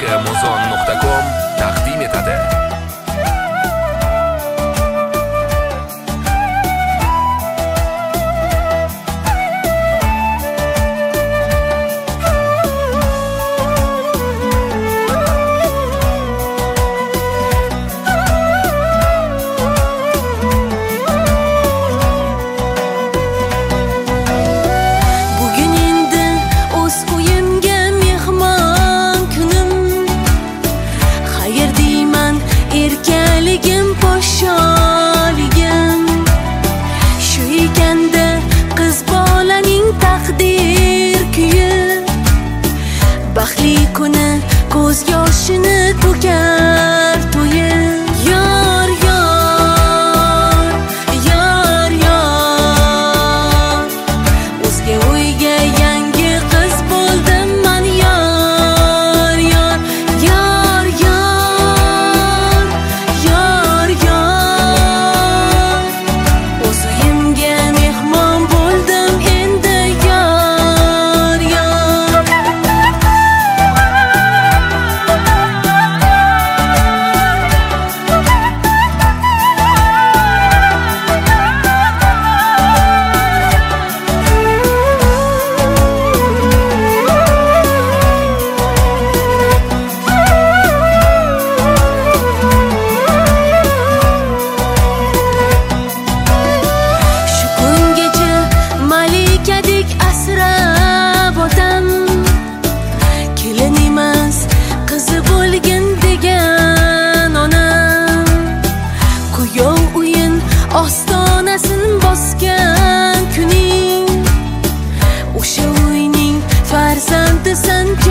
mozon.com taqdim etadi. Baxtli kuni ko'z yoshini to'kar to'yi. Yor yor yor yor o'zga uyga yangi qiz bo'ldim man. Yor yor yor yor yor yor o'z uyimga mehmon bo'ldim endi. Yor yor ostonasin bosgan kuning o'sha uyning farzandisan.